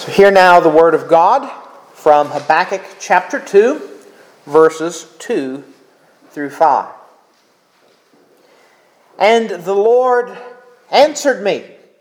So hear now the word of God from Habakkuk chapter 2, verses 2 through 5. And the Lord answered me,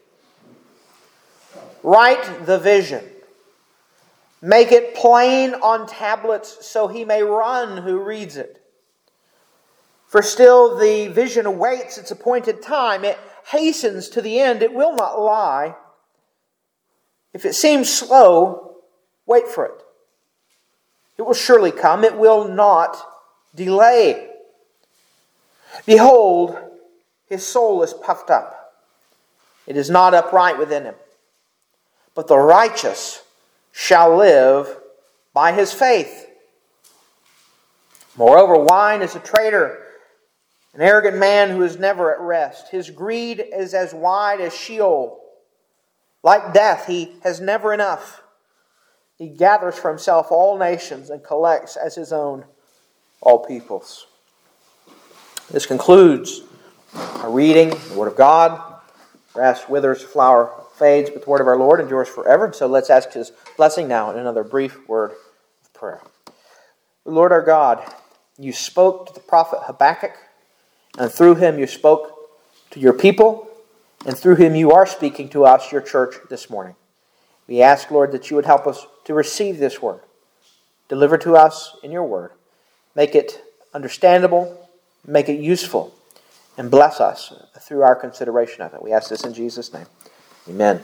write the vision, make it plain on tablets so he may run who reads it. For still the vision awaits its appointed time. It hastens to the end. It will not lie. If it seems slow, wait for it. It will surely come. It will not delay. Behold, his soul is puffed up. It is not upright within him. But the righteous shall live by his faith. Moreover, wine is a traitor, an arrogant man who is never at rest. His greed is as wide as Sheol. Like death, he has never enough. He gathers for himself all nations and collects as his own all peoples. This concludes our reading, the Word of God. Grass withers, flower fades, but the Word of our Lord endures forever. So let's ask His blessing now in another brief word of prayer. Lord our God, You spoke to the prophet Habakkuk, and through him You spoke to Your people, and through him You are speaking to us, Your church, this morning. We ask, Lord, that You would help us to receive this word. Deliver to us in Your word. Make it understandable, make it useful, and bless us through our consideration of it. We ask this in Jesus' name. Amen.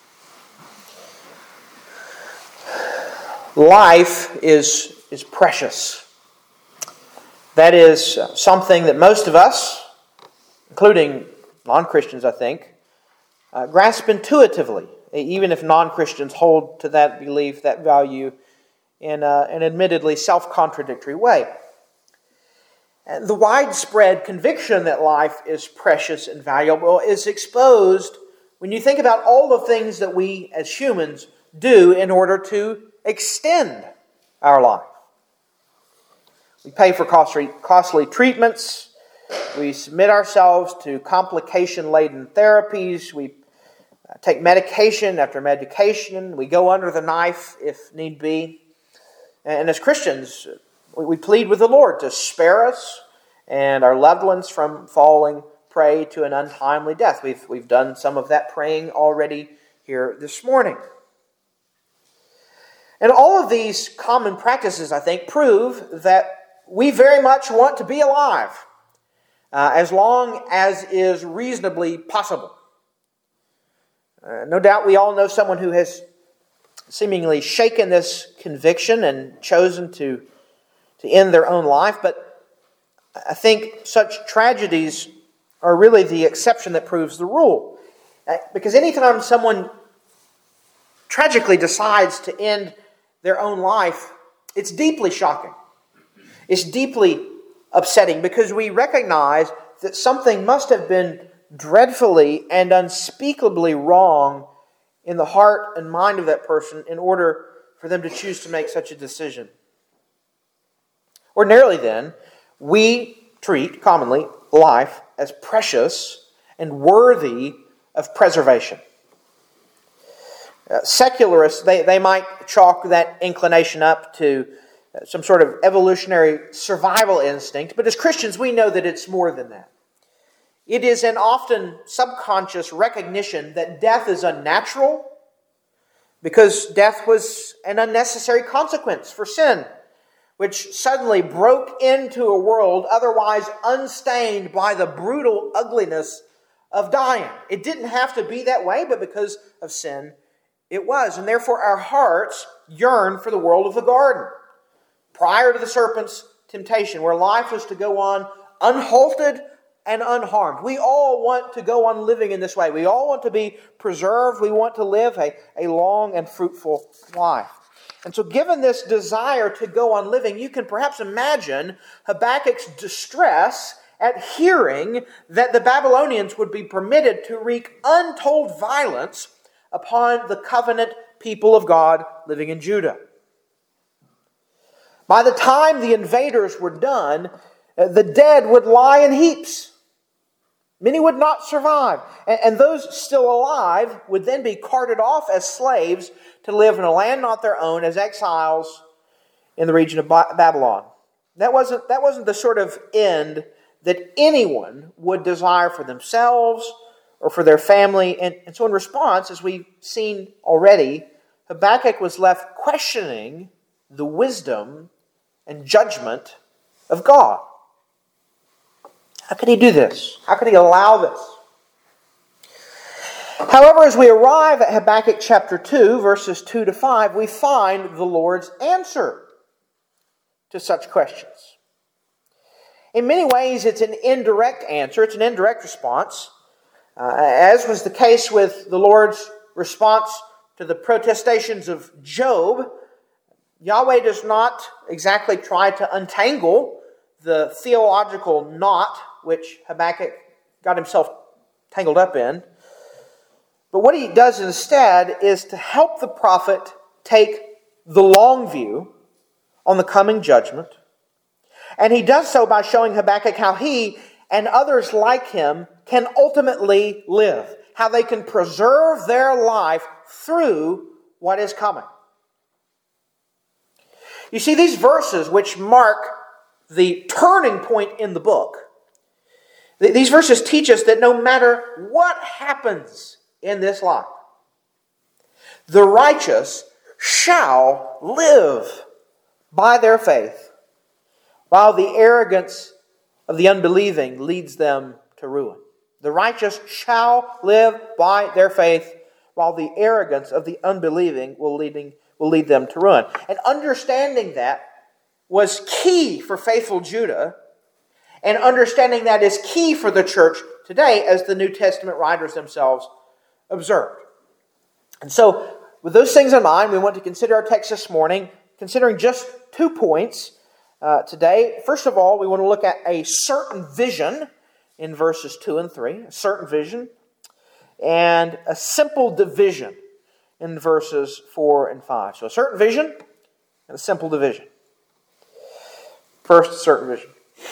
Life is precious. That is something that most of us, including non-Christians, I think, grasp intuitively, even if non-Christians hold to that belief, that value, in an admittedly self-contradictory way. And the widespread conviction that life is precious and valuable is exposed when you think about all the things that we as humans do in order to extend our life. We pay for costly treatments. We submit ourselves to complication-laden therapies. We take medication after medication. We go under the knife if need be. And as Christians, we plead with the Lord to spare us and our loved ones from falling prey to an untimely death. We've done some of that praying already here this morning. And all of these common practices, I think, prove that we very much want to be alive as long as is reasonably possible. No doubt we all know someone who has seemingly shaken this conviction and chosen to end their own life, but I think such tragedies are really the exception that proves the rule. Because anytime someone tragically decides to end their own life, it's deeply shocking. It's deeply upsetting because we recognize that something must have been dreadfully and unspeakably wrong in the heart and mind of that person in order for them to choose to make such a decision. Ordinarily then, we treat, commonly, life as precious and worthy of preservation. Secularists, they might chalk that inclination up to some sort of evolutionary survival instinct, but as Christians we know that it's more than that. It is an often subconscious recognition that death is unnatural because death was an unnecessary consequence for sin, which suddenly broke into a world otherwise unstained by the brutal ugliness of dying. It didn't have to be that way, but because of sin, it was. And therefore our hearts yearn for the world of the garden, prior to the serpent's temptation, where life was to go on unhalted and unharmed. We all want to go on living in this way. We all want to be preserved. We want to live a long and fruitful life. And so given this desire to go on living, you can perhaps imagine Habakkuk's distress at hearing that the Babylonians would be permitted to wreak untold violence upon the covenant people of God living in Judah. By the time the invaders were done, the dead would lie in heaps. Many would not survive. And those still alive would then be carted off as slaves to live in a land not their own as exiles in the region of Babylon. That wasn't the sort of end that anyone would desire for themselves or for their family. And so in response, as we've seen already, Habakkuk was left questioning the wisdom and judgment of God. How could he do this? How could he allow this? However, as we arrive at Habakkuk chapter 2, verses 2 to 5, we find the Lord's answer to such questions. In many ways, it's an indirect answer. It's an indirect response. As was the case with the Lord's response to the protestations of Job, Yahweh does not exactly try to untangle the theological knot which Habakkuk got himself tangled up in. But what he does instead is to help the prophet take the long view on the coming judgment. And he does so by showing Habakkuk how he and others like him can ultimately live, how they can preserve their life through what is coming. You see, these verses which mark the turning point in the book, these verses teach us that no matter what happens in this life, the righteous shall live by their faith, while the arrogance of the unbelieving leads them to ruin. The righteous shall live by their faith, while the arrogance of the unbelieving will lead them to ruin. And understanding that was key for faithful Judah, and understanding that is key for the church today, as the New Testament writers themselves observed. And so, with those things in mind, we want to consider our text this morning, considering just 2 points today. First of all, we want to look at a certain vision in verses 2 and 3, a certain vision, and a simple division in verses 4 and 5. So a certain vision and a simple division. First, a certain vision.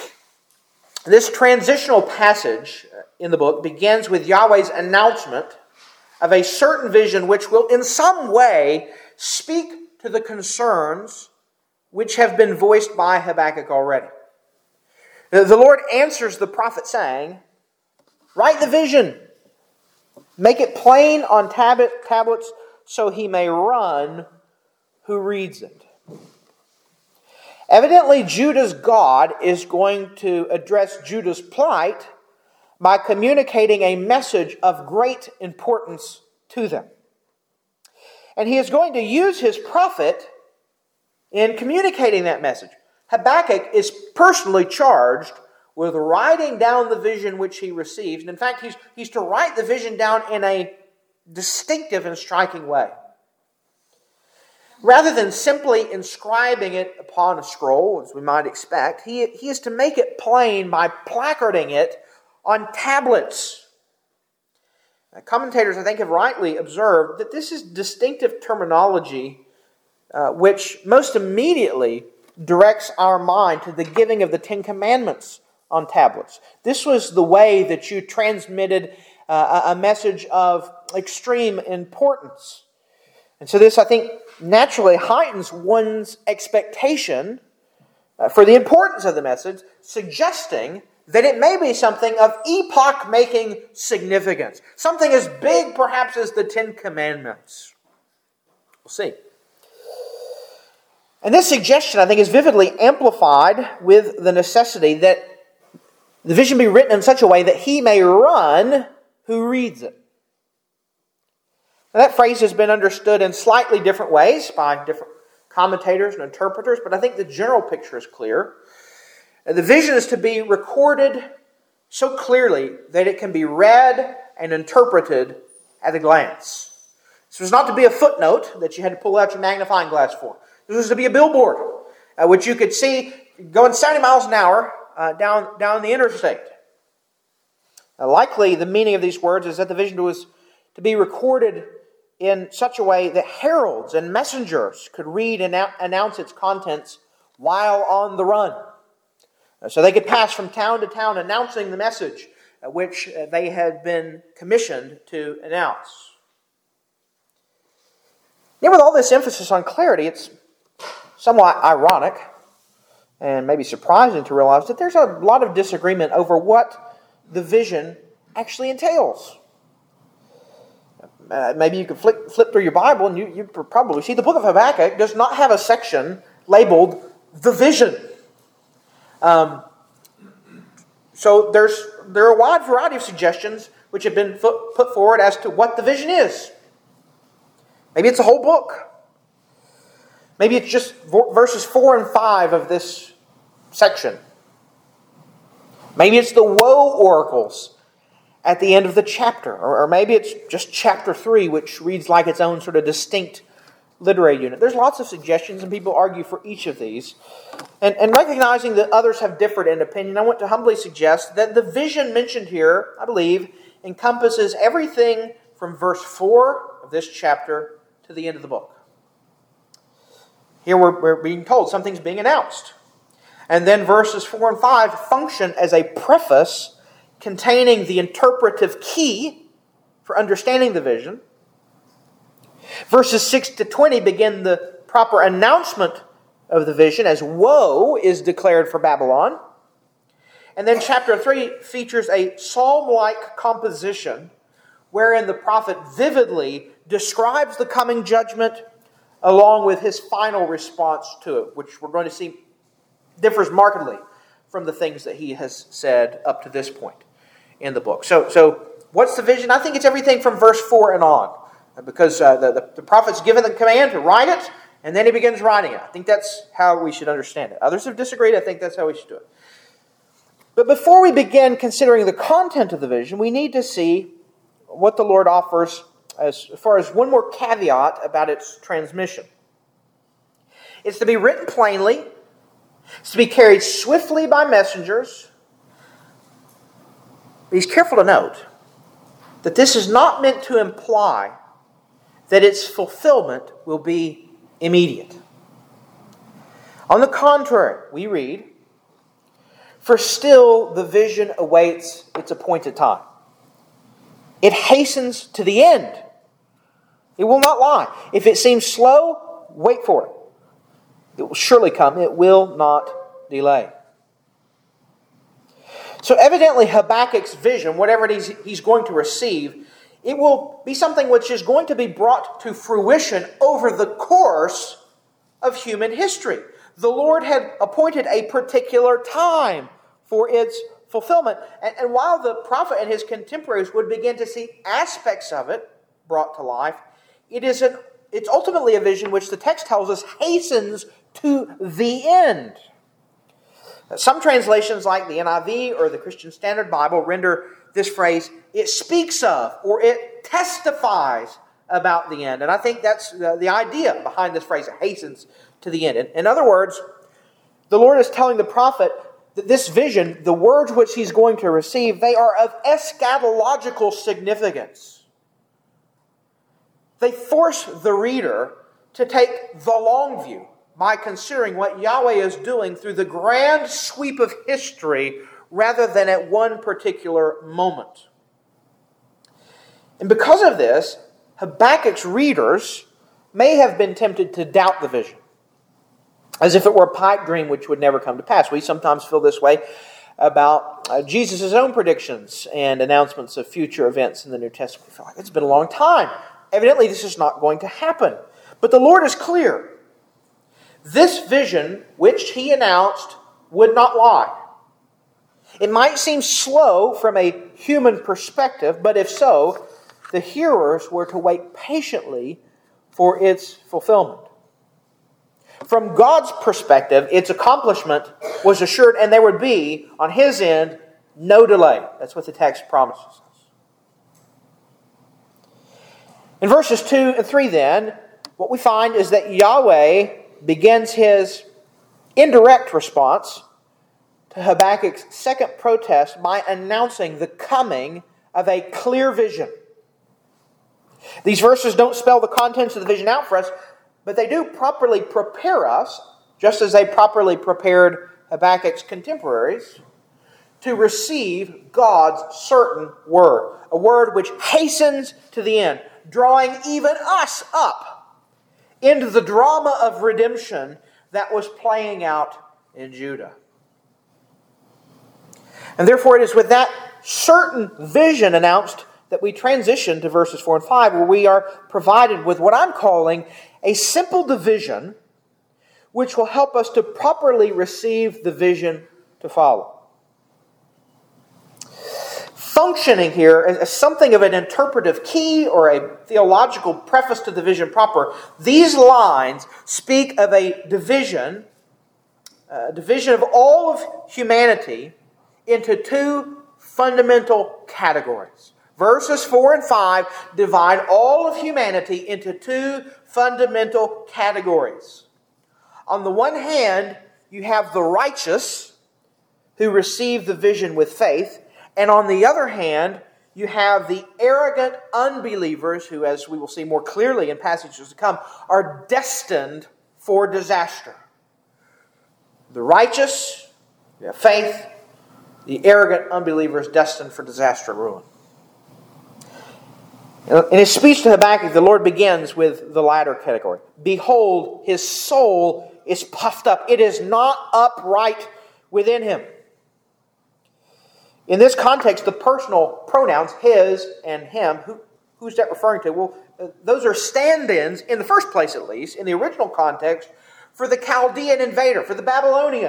This transitional passage in the book begins with Yahweh's announcement of a certain vision which will in some way speak to the concerns which have been voiced by Habakkuk already. The Lord answers the prophet saying, "Write the vision, make it plain on tablets so he may run who reads it." Evidently, Judah's God is going to address Judah's plight by communicating a message of great importance to them. And he is going to use his prophet in communicating that message. Habakkuk is personally charged with writing down the vision which he receives. And in fact, he's to write the vision down in a distinctive and striking way. Rather than simply inscribing it upon a scroll, as we might expect, he is to make it plain by placarding it on tablets. Commentators, I think, have rightly observed that this is distinctive terminology which most immediately directs our mind to the giving of the Ten Commandments on tablets. This was the way that you transmitted a message of extreme importance. And so this, I think, naturally heightens one's expectation for the importance of the message, suggesting that it may be something of epoch-making significance. Something as big, perhaps, as the Ten Commandments. We'll see. And this suggestion, I think, is vividly amplified with the necessity that the vision be written in such a way that he may run who reads it. Now, that phrase has been understood in slightly different ways by different commentators and interpreters, but I think the general picture is clear. The vision is to be recorded so clearly that it can be read and interpreted at a glance. This was not to be a footnote that you had to pull out your magnifying glass for. This was to be a billboard, which you could see going 70 miles an hour down the interstate. Likely, the meaning of these words is that the vision was to be recorded in such a way that heralds and messengers could read and announce its contents while on the run. So they could pass from town to town announcing the message which they had been commissioned to announce. Yet with all this emphasis on clarity, it's somewhat ironic and maybe surprising to realize that there's a lot of disagreement over what the vision actually entails. Maybe you could flip through your Bible and you probably see the book of Habakkuk does not have a section labeled the vision. So there are a wide variety of suggestions which have been put forward as to what the vision is. Maybe it's a whole book. Maybe it's just verses 4 and 5 of this section. Maybe it's the woe oracles at the end of the chapter. Or maybe it's just chapter 3, which reads like its own sort of distinct literary unit. There's lots of suggestions, and people argue for each of these. And recognizing that others have differed in opinion, I want to humbly suggest that the vision mentioned here, I believe, encompasses everything from verse 4 of this chapter to the end of the book. Here we're being told something's being announced. And then verses 4 and 5 function as a preface containing the interpretive key for understanding the vision. Verses 6 to 20 begin the proper announcement of the vision as woe is declared for Babylon. And then chapter 3 features a psalm-like composition wherein the prophet vividly describes the coming judgment along with his final response to it, which we're going to see differs markedly from the things that he has said up to this point in the book. So what's the vision? I think it's everything from verse 4 and on, because the prophet's given the command to write it, and then he begins writing it. I think that's how we should understand it. Others have disagreed. I think that's how we should do it. But before we begin considering the content of the vision, we need to see what the Lord offers as far as one more caveat about its transmission. It's to be written plainly. It's to be carried swiftly by messengers. But he's careful to note that this is not meant to imply that its fulfillment will be immediate. On the contrary, we read, "For still the vision awaits its appointed time. It hastens to the end. It will not lie. If it seems slow, wait for it. It will surely come. It will not delay." So evidently Habakkuk's vision, whatever it is he's going to receive, it will be something which is going to be brought to fruition over the course of human history. The Lord had appointed a particular time for its fulfillment. And while the prophet and his contemporaries would begin to see aspects of it brought to life, it's ultimately a vision which the text tells us hastens to the end. Some translations like the NIV or the Christian Standard Bible render this phrase, "it speaks of," or "it testifies about the end." And I think that's the idea behind this phrase, "it hastens to the end." In other words, the Lord is telling the prophet that this vision, the words which he's going to receive, they are of eschatological significance. They force the reader to take the long view by considering what Yahweh is doing through the grand sweep of history rather than at one particular moment. And because of this, Habakkuk's readers may have been tempted to doubt the vision, as if it were a pipe dream which would never come to pass. We sometimes feel this way about Jesus' own predictions and announcements of future events in the New Testament. We feel like it's been a long time. Evidently, this is not going to happen. But the Lord is clear. This vision, which he announced, would not lie. It might seem slow from a human perspective, but if so, the hearers were to wait patiently for its fulfillment. From God's perspective, its accomplishment was assured, and there would be, on his end, no delay. That's what the text promises us. In verses 2 and 3 then, what we find is that Yahweh begins his indirect response to Habakkuk's second protest by announcing the coming of a clear vision. These verses don't spell the contents of the vision out for us, but they do properly prepare us, just as they properly prepared Habakkuk's contemporaries, to receive God's certain word, a word which hastens to the end, drawing even us up into the drama of redemption that was playing out in Judah. And therefore it is with that certain vision announced that we transition to verses 4 and 5, where we are provided with what I'm calling a simple division which will help us to properly receive the vision to follow. Functioning here as something of an interpretive key or a theological preface to the vision proper, these lines speak of a division of all of humanity into two fundamental categories. Verses 4 and 5 divide all of humanity into two fundamental categories. On the one hand, you have the righteous who receive the vision with faith, and on the other hand, you have the arrogant unbelievers who, as we will see more clearly in passages to come, are destined for disaster. The righteous, you have faith. The arrogant unbelievers destined for disaster and ruin. In his speech to Habakkuk, the Lord begins with the latter category. Behold, his soul is puffed up. It is not upright within him. In this context, the personal pronouns, his and him, who's that referring to? Well, those are stand-ins, in the first place at least, in the original context, for the Chaldean invader, for the Babylonian.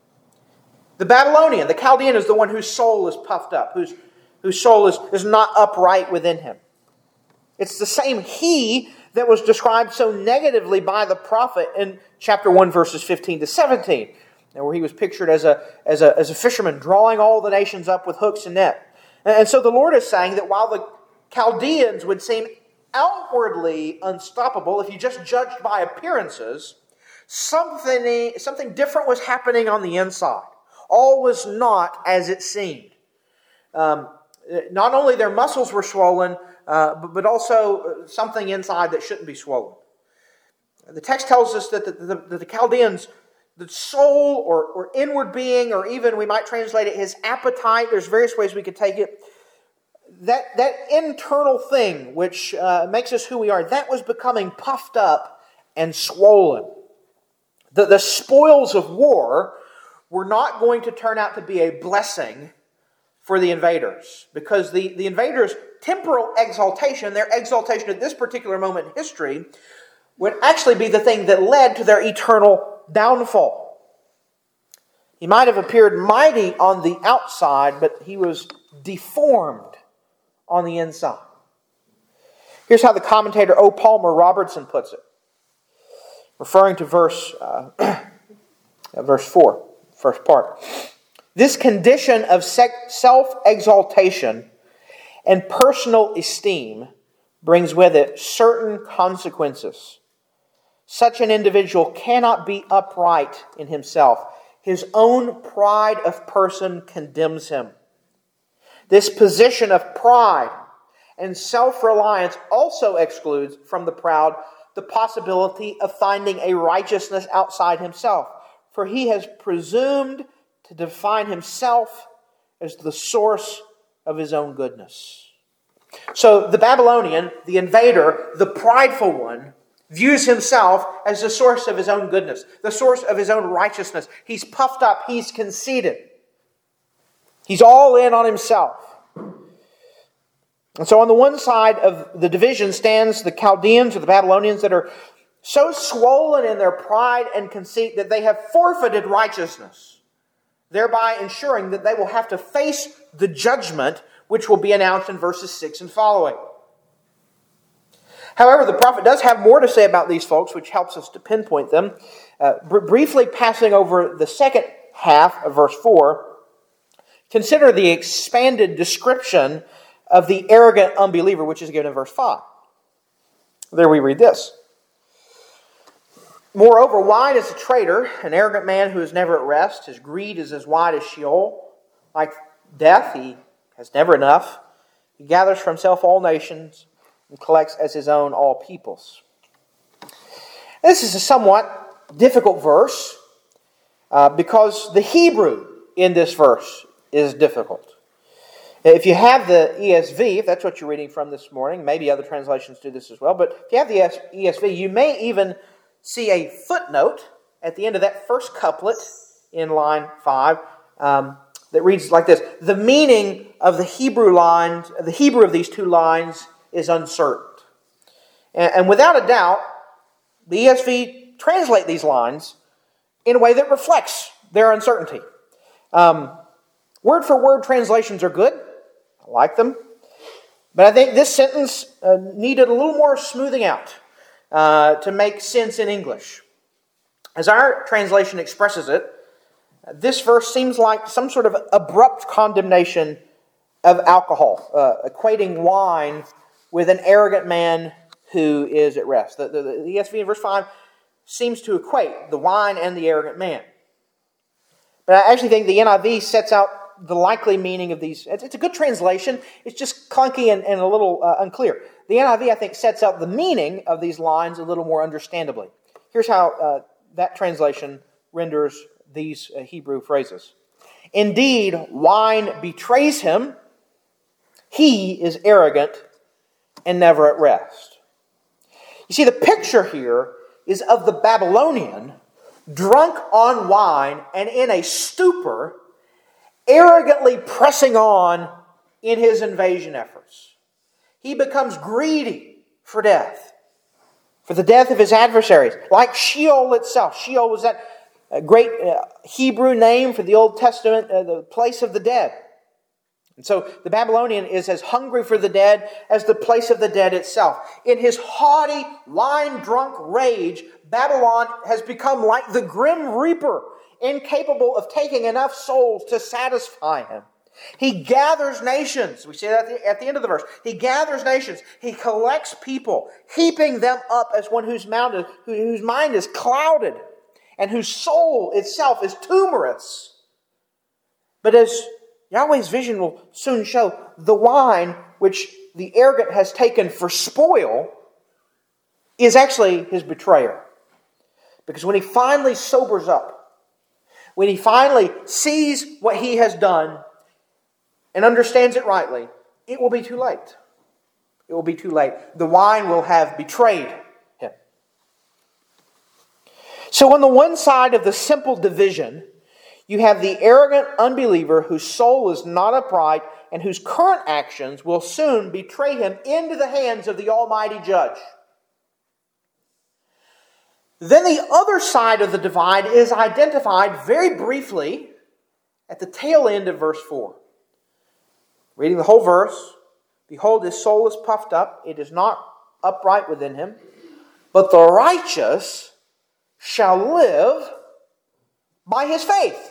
The Chaldean is the one whose soul is puffed up, whose soul is not upright within him. It's the same he that was described so negatively by the prophet in chapter 1, verses 15 to 17, where he was pictured as a fisherman drawing all the nations up with hooks and net. And so the Lord is saying that while the Chaldeans would seem outwardly unstoppable, if you just judged by appearances, something different was happening on the inside. All was not as it seemed. Not only their muscles were swollen, but also something inside that shouldn't be swollen. The text tells us that the Chaldeans, the soul or inward being, or even we might translate it his appetite, there's various ways we could take it, that internal thing which makes us who we are, that was becoming puffed up and swollen. The spoils of war were not going to turn out to be a blessing for the invaders, because the invaders' temporal exaltation, their exaltation at this particular moment in history, would actually be the thing that led to their eternal downfall. He might have appeared mighty on the outside, but he was deformed on the inside. Here's how the commentator O. Palmer Robertson puts it, referring to verse 4, first part. This condition of self-exaltation and personal esteem brings with it certain consequences. Such an individual cannot be upright in himself. His own pride of person condemns him. This position of pride and self-reliance also excludes from the proud the possibility of finding a righteousness outside himself, for he has presumed to define himself as the source of his own goodness. So the Babylonian, the invader, the prideful one, views himself as the source of his own goodness, the source of his own righteousness. He's puffed up, he's conceited. He's all in on himself. And so on the one side of the division stands the Chaldeans or the Babylonians that are so swollen in their pride and conceit that they have forfeited righteousness, thereby ensuring that they will have to face the judgment which will be announced in verses 6 and following. However, the prophet does have more to say about these folks, which helps us to pinpoint them. Briefly passing over the second half of verse 4, consider the expanded description of the arrogant unbeliever, which is given in verse 5. There we read this. Moreover, wide is a traitor, an arrogant man who is never at rest. His greed is as wide as Sheol. Like death, he has never enough. He gathers for himself all nations and collects as his own all peoples. This is a somewhat difficult verse because the Hebrew in this verse is difficult. If you have the ESV, if that's what you're reading from this morning, maybe other translations do this as well, but if you have the ESV, you may even see a footnote at the end of that first couplet in line 5 that reads like this: the meaning of the Hebrew of these two lines is uncertain. And without a doubt, the ESV translate these lines in a way that reflects their uncertainty. Word-for-word translations are good. I like them. But I think this sentence needed a little more smoothing out to make sense in English. As our translation expresses it, this verse seems like some sort of abrupt condemnation of alcohol, equating wine with an arrogant man who is at rest. The ESV in verse 5 seems to equate the wine and the arrogant man. But I actually think the NIV sets out the likely meaning of these. It's a good translation. It's just clunky and a little unclear. The NIV, I think, sets out the meaning of these lines a little more understandably. Here's how that translation renders these Hebrew phrases. Indeed, wine betrays him. He is arrogant and never at rest. You see, the picture here is of the Babylonian drunk on wine and in a stupor, arrogantly pressing on in his invasion efforts. He becomes greedy for death, for the death of his adversaries, like Sheol itself. Sheol was that great Hebrew name for the Old Testament, the place of the dead. And so the Babylonian is as hungry for the dead as the place of the dead itself. In his haughty, wine-drunk rage, Babylon has become like the grim reaper, incapable of taking enough souls to satisfy him. He gathers nations. We see that at the end of the verse. He gathers nations. He collects people, heaping them up as one whose mind is clouded and whose soul itself is tumorous. But as Yahweh's vision will soon show, the wine which the arrogant has taken for spoil is actually his betrayer. Because when he finally sobers up, when he finally sees what he has done and understands it rightly, it will be too late. It will be too late. The wine will have betrayed him. So on the one side of the simple division, you have the arrogant unbeliever whose soul is not upright and whose current actions will soon betray him into the hands of the Almighty Judge. Then the other side of the divide is identified very briefly at the tail end of verse 4. Reading the whole verse, behold, his soul is puffed up, it is not upright within him, but the righteous shall live by his faith.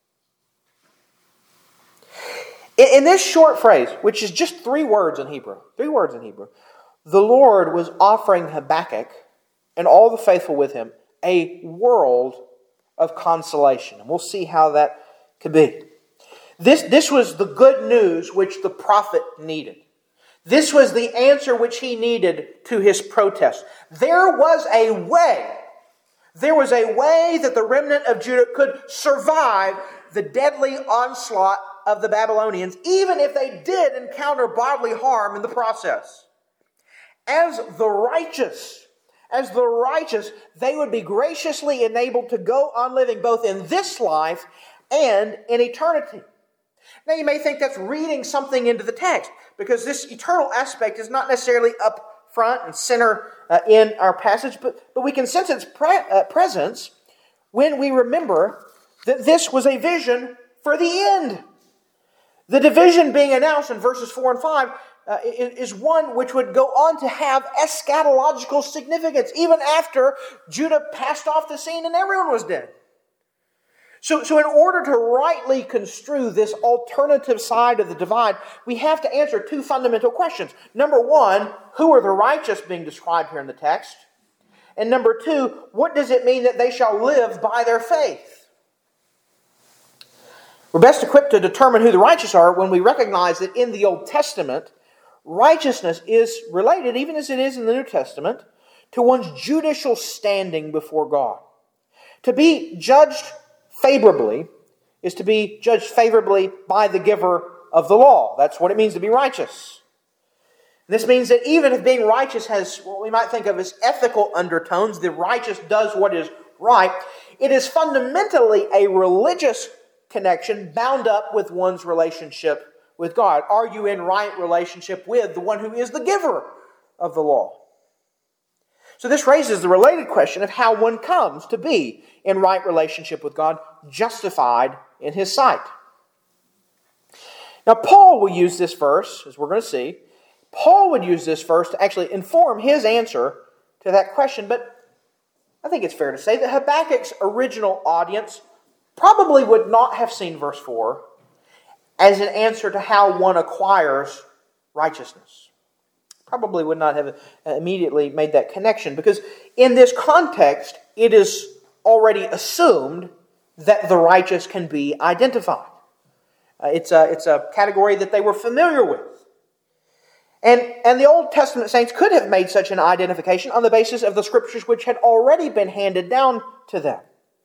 In this short phrase, which is just 3 words in Hebrew, the Lord was offering Habakkuk and all the faithful with him a world of consolation. And we'll see how that could be. This was the good news which the prophet needed. This was the answer which he needed to his protest. There was a way that the remnant of Judah could survive the deadly onslaught of the Babylonians, even if they did encounter bodily harm in the process. As the righteous, they would be graciously enabled to go on living both in this life and in eternity. Now you may think that's reading something into the text, because this eternal aspect is not necessarily up front and center in our passage, but we can sense its presence when we remember that this was a vision for the end. The division being announced in verses 4 and 5 is one which would go on to have eschatological significance even after Judah passed off the scene and everyone was dead. So in order to rightly construe this alternative side of the divide, we have to answer 2 fundamental questions. Number 1, who are the righteous being described here in the text? And number 2, what does it mean that they shall live by their faith? We're best equipped to determine who the righteous are when we recognize that in the Old Testament, righteousness is related, even as it is in the New Testament, to one's judicial standing before God. To be judged favorably is to be judged favorably by the giver of the law. That's what it means to be righteous. This means that even if being righteous has what we might think of as ethical undertones, the righteous does what is right, it is fundamentally a religious connection bound up with one's relationship with God. Are you in right relationship with the one who is the giver of the law? So this raises the related question of how one comes to be in right relationship with God, justified in His sight. Now, Paul will use this verse, as we're going to see. Paul would use this verse to actually inform his answer to that question, but I think it's fair to say that Habakkuk's original audience probably would not have seen verse 4 as an answer to how one acquires righteousness. Probably would not have immediately made that connection, because in this context, it is already assumed that the righteous can be identified. It's a category that they were familiar with. And the Old Testament saints could have made such an identification on the basis of the Scriptures which had already been handed down to them.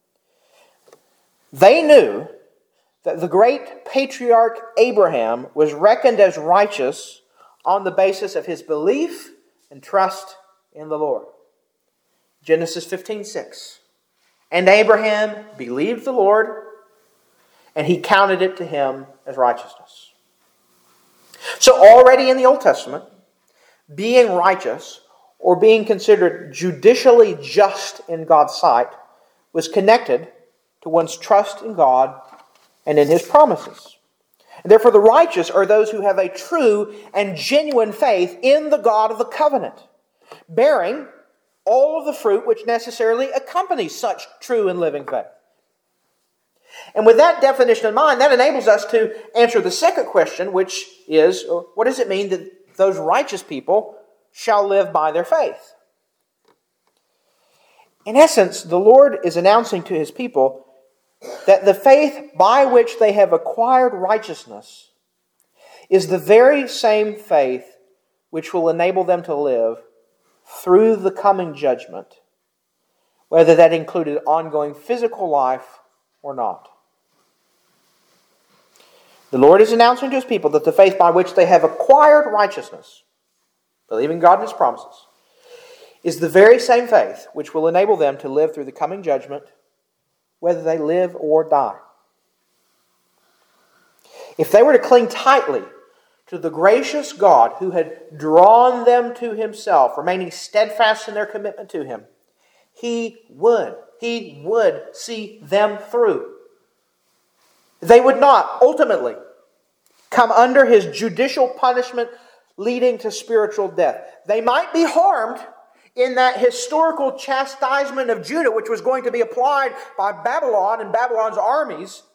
They knew that the great patriarch Abraham was reckoned as righteous on the basis of his belief and trust in the Lord. Genesis 15:6. And Abraham believed the Lord, and He counted it to him as righteousness. So already in the Old Testament, being righteous or being considered judicially just in God's sight was connected to one's trust in God and in His promises. And therefore the righteous are those who have a true and genuine faith in the God of the covenant, bearing all of the fruit which necessarily accompanies such true and living faith. And with that definition in mind, that enables us to answer the second question, which is, what does it mean that those righteous people shall live by their faith? In essence, the Lord is announcing to His people that the faith by which they have acquired righteousness is the very same faith which will enable them to live through the coming judgment, whether that included ongoing physical life or not. The Lord is announcing to His people that the faith by which they have acquired righteousness, believing God and His promises, is the very same faith which will enable them to live through the coming judgment, whether they live or die. If they were to cling tightly to the gracious God who had drawn them to Himself, remaining steadfast in their commitment to Him, He would see them through. They would not ultimately come under His judicial punishment leading to spiritual death. They might be harmed in that historical chastisement of Judah, which was going to be applied by Babylon and Babylon's armies.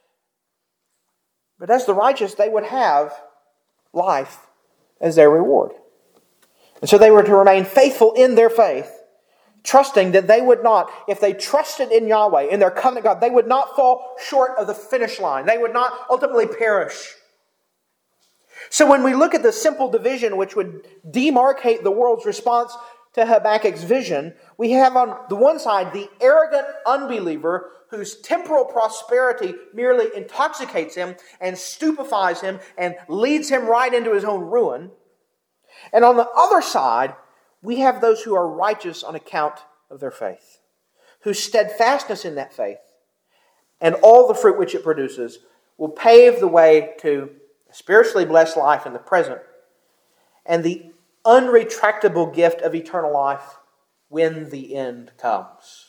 But as the righteous, they would have life as their reward. And so they were to remain faithful in their faith, trusting that they would not, if they trusted in Yahweh, in their covenant God, they would not fall short of the finish line. They would not ultimately perish. So when we look at the simple division which would demarcate the world's response to Habakkuk's vision, we have on the one side the arrogant unbeliever whose temporal prosperity merely intoxicates him and stupefies him and leads him right into his own ruin. And on the other side, we have those who are righteous on account of their faith, whose steadfastness in that faith and all the fruit which it produces will pave the way to a spiritually blessed life in the present and the unretractable gift of eternal life when the end comes.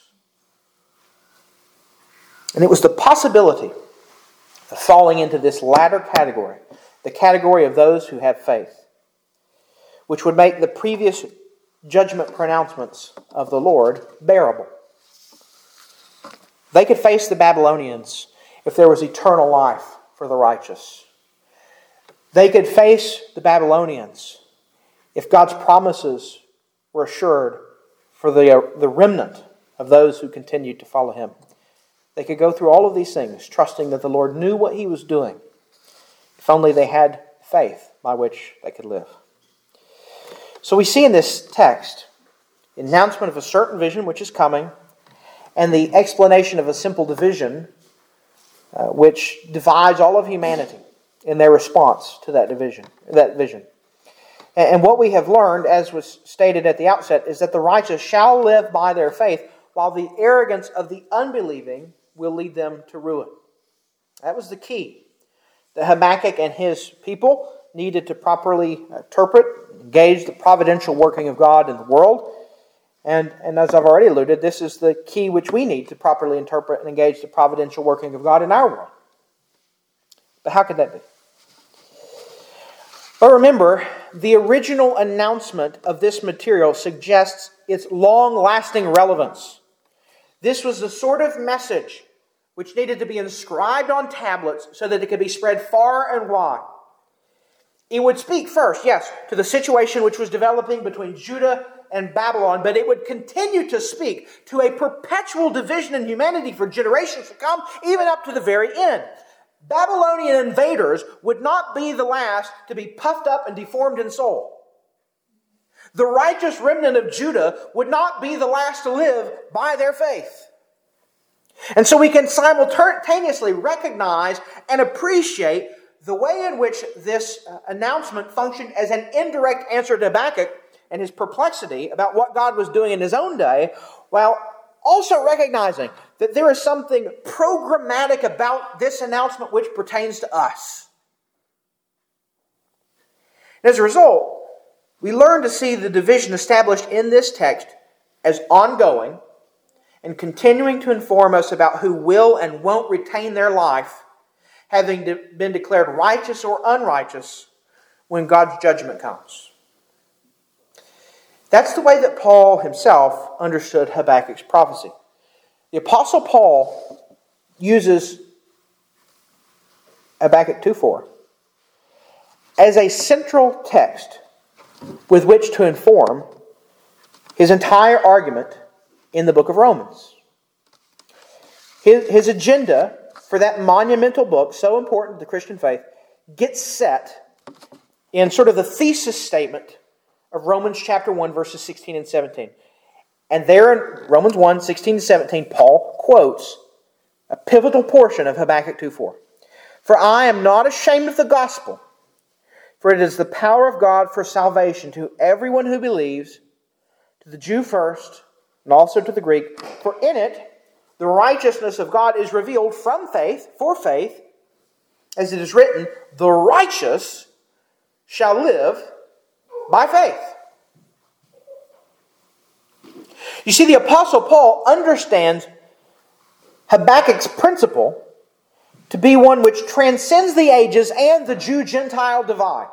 And it was the possibility of falling into this latter category, the category of those who have faith, which would make the previous judgment pronouncements of the Lord bearable. They could face the Babylonians if there was eternal life for the righteous. They could face the Babylonians if God's promises were assured for the remnant of those who continued to follow Him. They could go through all of these things, trusting that the Lord knew what He was doing, if only they had faith by which they could live. So we see in this text the announcement of a certain vision which is coming, and the explanation of a simple division which divides all of humanity in their response to that vision. And what we have learned, as was stated at the outset, is that the righteous shall live by their faith, while the arrogance of the unbelieving will lead them to ruin. That was the key that Habakkuk and his people needed to properly interpret, engage the providential working of God in the world. And as I've already alluded, this is the key which we need to properly interpret and engage the providential working of God in our world. But how could that be? But remember, the original announcement of this material suggests its long-lasting relevance. This was the sort of message which needed to be inscribed on tablets so that it could be spread far and wide. It would speak first, yes, to the situation which was developing between Judah and Babylon, but it would continue to speak to a perpetual division in humanity for generations to come, even up to the very end. Babylonian invaders would not be the last to be puffed up and deformed in soul. The righteous remnant of Judah would not be the last to live by their faith. And so we can simultaneously recognize and appreciate the way in which this announcement functioned as an indirect answer to Habakkuk and his perplexity about what God was doing in his own day, while also recognizing that there is something programmatic about this announcement which pertains to us. And as a result, we learn to see the division established in this text as ongoing and continuing to inform us about who will and won't retain their life, having been declared righteous or unrighteous when God's judgment comes. That's the way that Paul himself understood Habakkuk's prophecy. The Apostle Paul uses Habakkuk 2:4 as a central text with which to inform his entire argument in the book of Romans. His agenda for that monumental book, so important to the Christian faith, gets set in sort of the thesis statement of Romans chapter 1, verses 16 and 17. And there in Romans 1, 16 and 17, Paul quotes a pivotal portion of Habakkuk 2:4. For I am not ashamed of the gospel, for it is the power of God for salvation to everyone who believes, to the Jew first, and also to the Greek. For in it, the righteousness of God is revealed from faith, for faith, as it is written, the righteous shall live by faith. You see, the Apostle Paul understands Habakkuk's principle to be one which transcends the ages and the Jew-Gentile divide.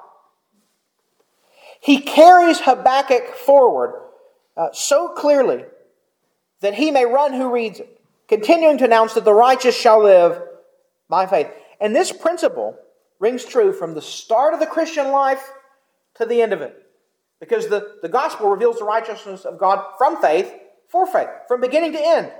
He carries Habakkuk forward so clearly that he may run who reads it, continuing to announce that the righteous shall live by faith. And this principle rings true from the start of the Christian life to the end of it. Because the gospel reveals the righteousness of God from faith, for faith, from beginning to end.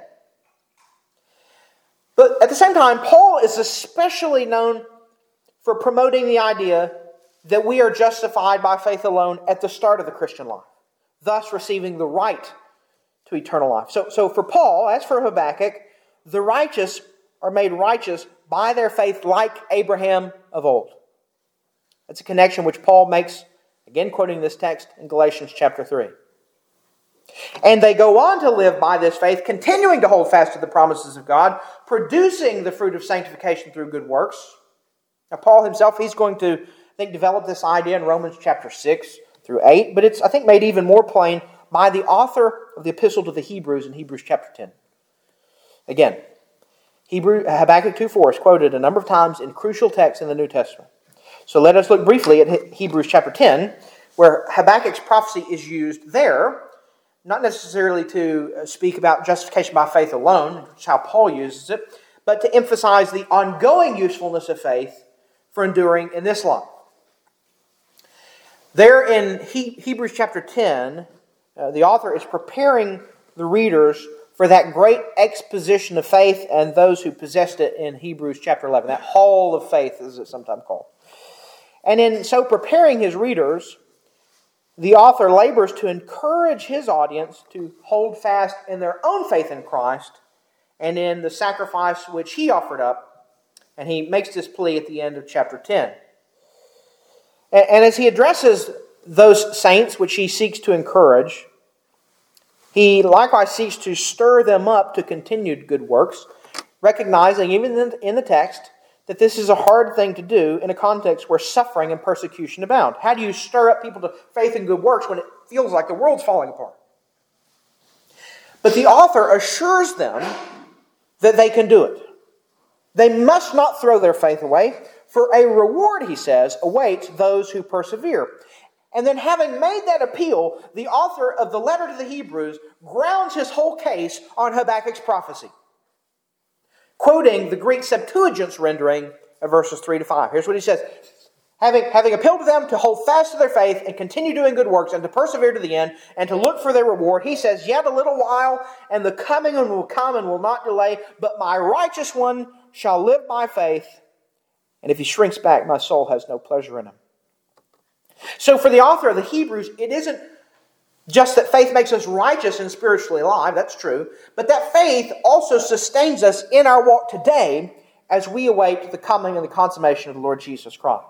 But at the same time, Paul is especially known for promoting the idea that we are justified by faith alone at the start of the Christian life, thus receiving the right to eternal life. So for Paul, as for Habakkuk, the righteous are made righteous by their faith like Abraham of old. That's a connection which Paul makes, again quoting this text in Galatians chapter 3. And they go on to live by this faith, continuing to hold fast to the promises of God, producing the fruit of sanctification through good works. Now Paul himself, he's going to, develop this idea in Romans chapter 6 through 8, but it's, made even more plain by the author of the epistle to the Hebrews in Hebrews chapter 10. Again, Habakkuk 2:4 is quoted a number of times in crucial texts in the New Testament. So let us look briefly at Hebrews chapter 10, where Habakkuk's prophecy is used there, not necessarily to speak about justification by faith alone, which is how Paul uses it, but to emphasize the ongoing usefulness of faith for enduring in this life. There in Hebrews chapter 10, the author is preparing the readers for that great exposition of faith and those who possessed it in Hebrews chapter 11, that hall of faith as it's sometimes called. And in so preparing his readers, the author labors to encourage his audience to hold fast in their own faith in Christ and in the sacrifice which he offered up And he makes this plea at the end of chapter 10. And as he addresses those saints which he seeks to encourage, he likewise seeks to stir them up to continued good works, recognizing even in the text that this is a hard thing to do in a context where suffering and persecution abound. How do you stir up people to faith and good works when it feels like the world's falling apart? But the author assures them that they can do it. They must not throw their faith away, for a reward, he says, awaits those who persevere. And then, having made that appeal, the author of the letter to the Hebrews grounds his whole case on Habakkuk's prophecy, quoting the Greek Septuagint's rendering of verses 3 to 5. Here's what he says. Having appealed to them to hold fast to their faith and continue doing good works and to persevere to the end and to look for their reward, he says, yet a little while and the coming one will come and will not delay, but my righteous one shall live by faith, and if he shrinks back, my soul has no pleasure in him. So for the author of the Hebrews, it isn't just that faith makes us righteous and spiritually alive, that's true, but that faith also sustains us in our walk today as we await the coming and the consummation of the Lord Jesus Christ.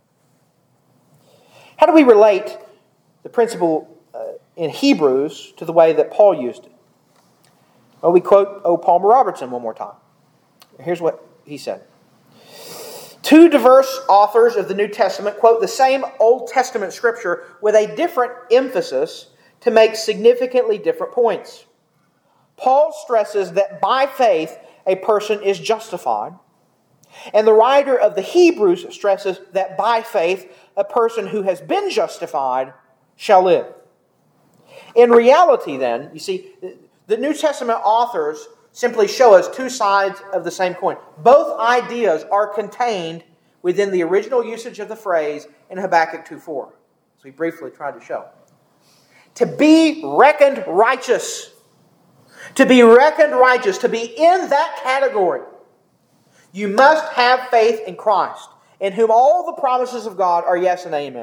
How do we relate the principle in Hebrews to the way that Paul used it? Well, we quote O. Palmer Robertson one more time. Here's what he said. Two diverse authors of the New Testament quote the same Old Testament scripture with a different emphasis to make significantly different points. Paul stresses that by faith a person is justified, and the writer of the Hebrews stresses that by faith a person who has been justified shall live. In reality then, you see, the New Testament authors simply show us two sides of the same coin. Both ideas are contained within the original usage of the phrase in Habakkuk 2:4. As we briefly tried to show. To be reckoned righteous. To be reckoned righteous, to be in that category, you must have faith in Christ, in whom all the promises of God are yes and amen.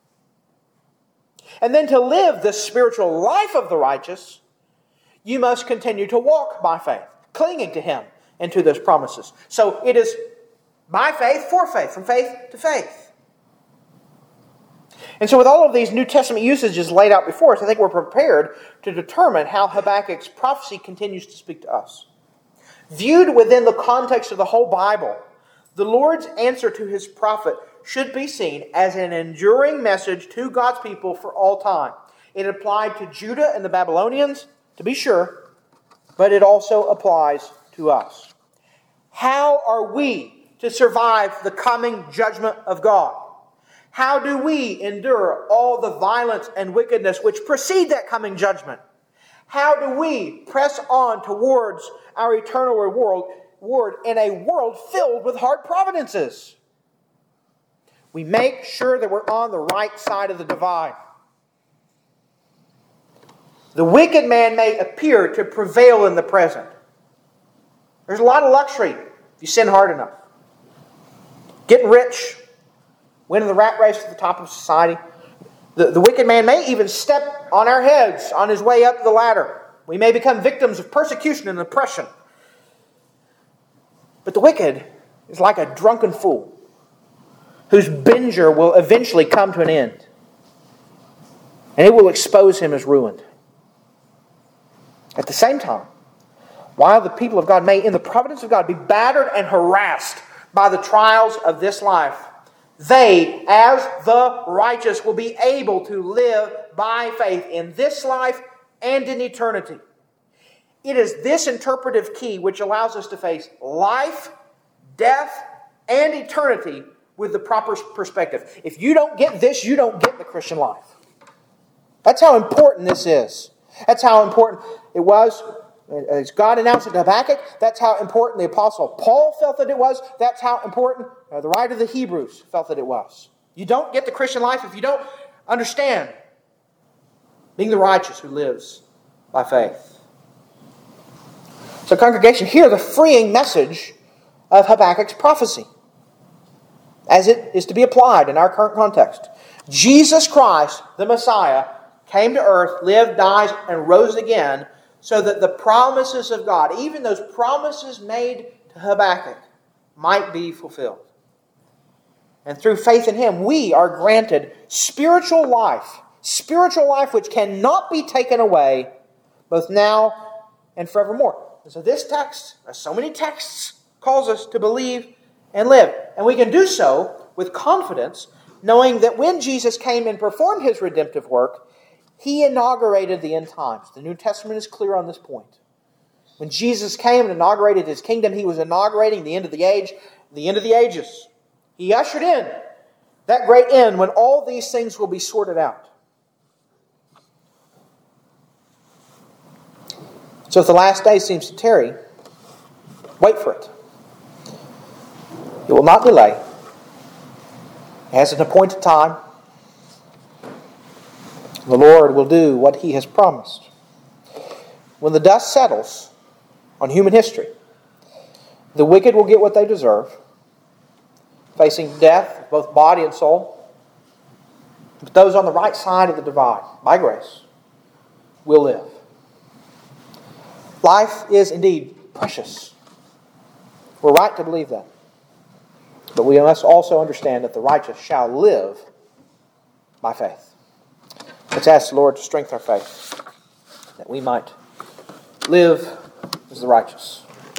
And then to live the spiritual life of the righteous, you must continue to walk by faith, clinging to Him and to those promises. So it is by faith, for faith, from faith to faith. And so with all of these New Testament usages laid out before us, I think we're prepared to determine how Habakkuk's prophecy continues to speak to us. Viewed within the context of the whole Bible, the Lord's answer to His prophet should be seen as an enduring message to God's people for all time. It applied to Judah and the Babylonians, to be sure, but it also applies to us. How are we to survive the coming judgment of God? How do we endure all the violence and wickedness which precede that coming judgment? How do we press on towards our eternal reward in a world filled with hard providences? We make sure that we're on the right side of the divide. The wicked man may appear to prevail in the present. There's a lot of luxury if you sin hard enough. Getting rich, winning the rat race to the top of society. The wicked man may even step on our heads on his way up the ladder. We may become victims of persecution and oppression. But the wicked is like a drunken fool whose binger will eventually come to an end. And it will expose him as ruined. At the same time, while the people of God may, in the providence of God, be battered and harassed by the trials of this life, they, as the righteous, will be able to live by faith in this life and in eternity. It is this interpretive key which allows us to face life, death, and eternity with the proper perspective. If you don't get this, you don't get the Christian life. That's how important this is. That's how important it was as God announced it to Habakkuk. That's how important the Apostle Paul felt that it was. That's how important the writer of the Hebrews felt that it was. You don't get the Christian life if you don't understand being the righteous who lives by faith. So congregation, hear the freeing message of Habakkuk's prophecy as it is to be applied in our current context. Jesus Christ, the Messiah, came to earth, lived, died, and rose again so that the promises of God, even those promises made to Habakkuk, might be fulfilled. And through faith in Him, we are granted spiritual life which cannot be taken away both now and forevermore. And so this text, as so many texts, calls us to believe and live. And we can do so with confidence, knowing that when Jesus came and performed His redemptive work, He inaugurated the end times. The New Testament is clear on this point. When Jesus came and inaugurated His kingdom, He was inaugurating the end of the age, the end of the ages. He ushered in that great end when all these things will be sorted out. So if the last day seems to tarry, wait for it. It will not delay. It has an appointed time. The Lord will do what He has promised. When the dust settles on human history, the wicked will get what they deserve, facing death, both body and soul. But those on the right side of the divide, by grace, will live. Life is indeed precious. We're right to believe that. But we must also understand that the righteous shall live by faith. Let's ask the Lord to strengthen our faith, that we might live as the righteous.